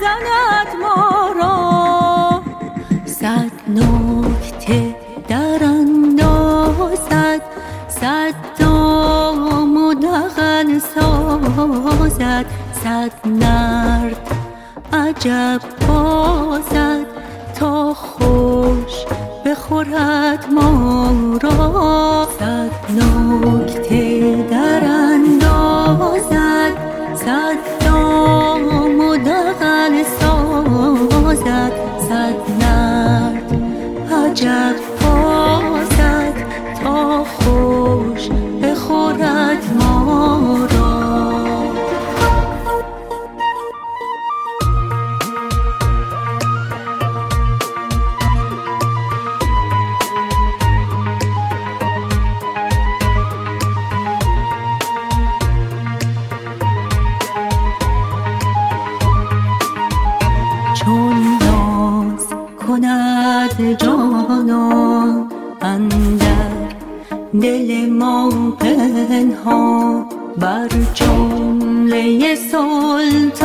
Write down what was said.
زند ما را، صد نکته در اندازد، صد دام و دغل سازد، صد نرد عجب بازد تا خوش بخورد ما را. صد نکته در اندازد، صد دام و دغل سازد، صد نرد عجب بازد تا خوش بخورد ما را. چون ناز کند جانان اندر دل ما پنهان، بر جمله سلطان